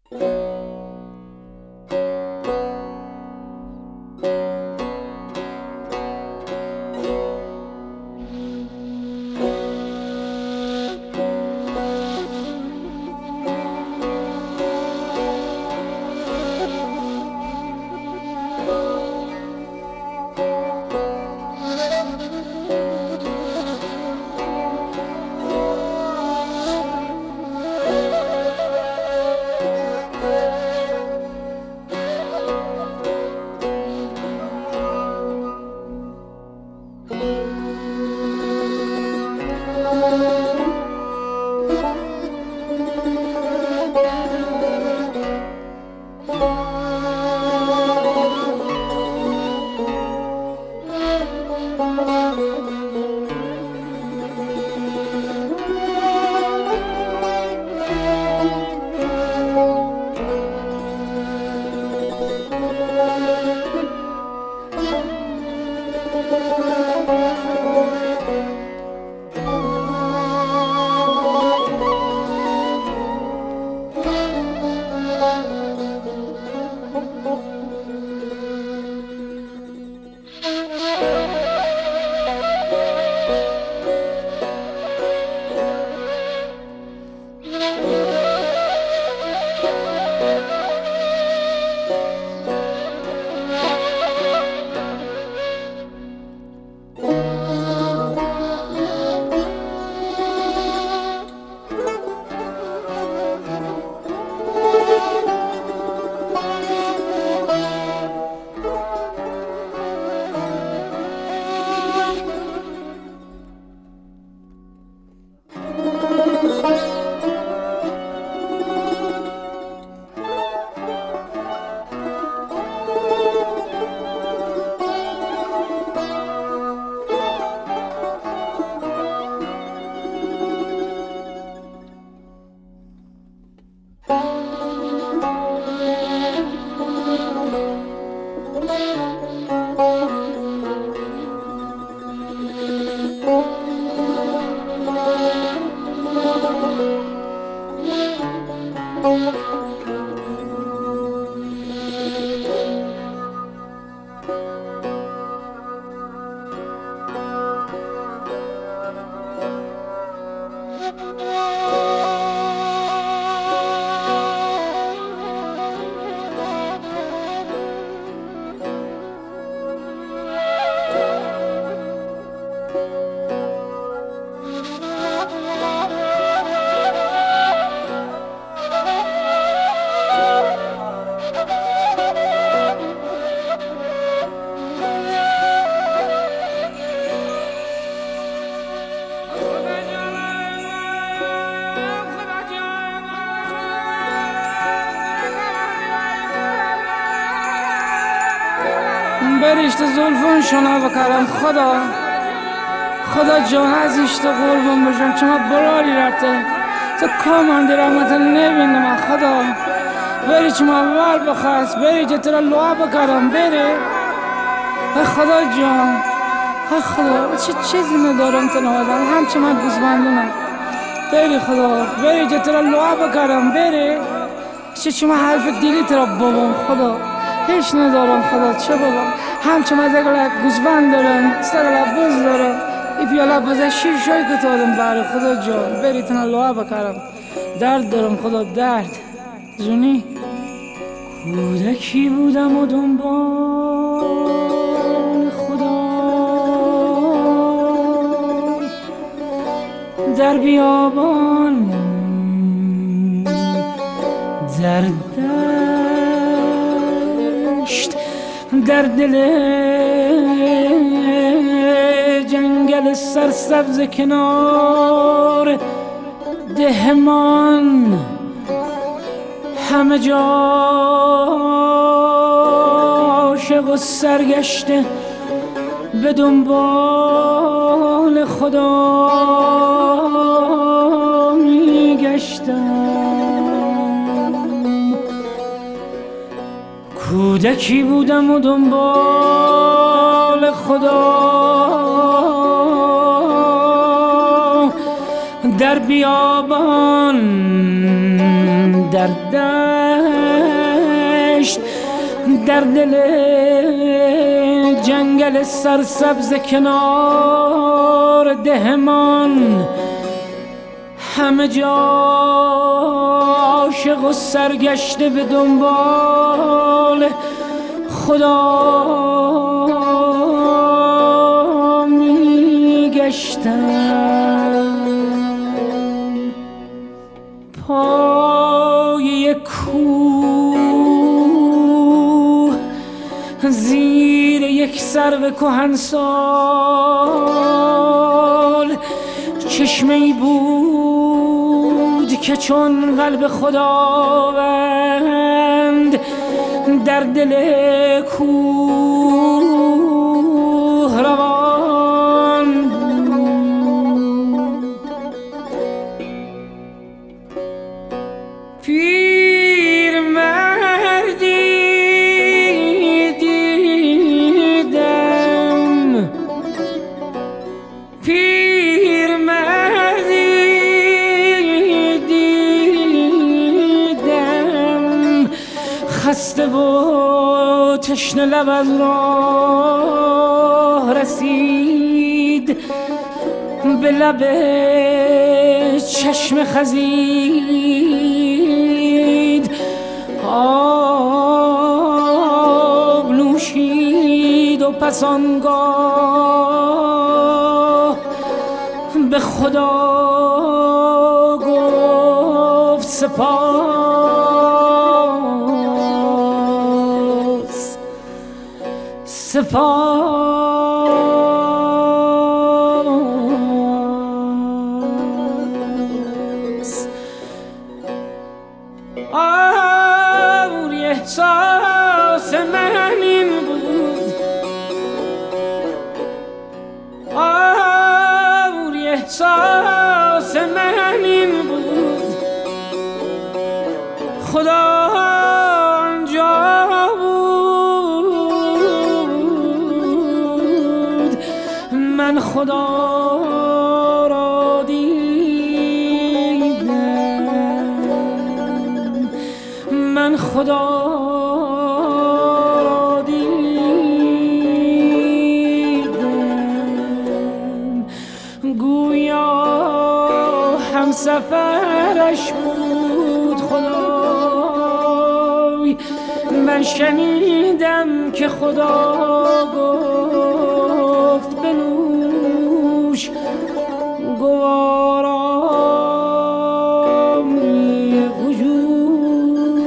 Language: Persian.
بریشت زلفون شنا بکرم خدا جان عزیشت قربون بشم چما براری رفته تو کامندی رحمت نبینم خدا بری چما ور بخست بری که ترا لعا بکرم بری خدا جان خدا چه چیزی ندارم تنهادم همچه من گزبندونم بری خدا بری که ترا لعا بکرم بری چه من حرف دیلی ترا بابام خدا هیچ ندارم خدا چه بابام همچه من دقیقه گزبند دارم سرگله بز دارم ای پیاله بزه شیر شای کتادم بره خدا جان بری تنها لعا بکرم درد دارم خدا درد زونی کودکی بودم و دنبال خدا در بیابان در دشت در دل جنگل سرسبز کنار دهمان همه جا عاشق و سرگشته به دنبال خدا میگشتم کودکی بودم و دنبال خدا در بیابان در در دل جنگل سرسبز کنار دهمان همه جا عاشق و سرگشته به دنبال خدا می گشتم. پای کوه زیر یک سرو کهنسال چشمه‌ای بود که چون قلب خداوند در دل کوه روان بود. پیرمردی دیدم، خسته و تشنه لب از راه رسید، به لب چشم خزید، آب نوشید و پس آنگاه به خدا گفت سپاس سپاس. آوری احساس من این بود، آوری احساس من این بود، خدا آنجا بود، من خدا را دیدم، من خدا را دیدم. گویا همسفرش بود خدای، من شنیدم که خدا گفت بنوش گوارامی وجود.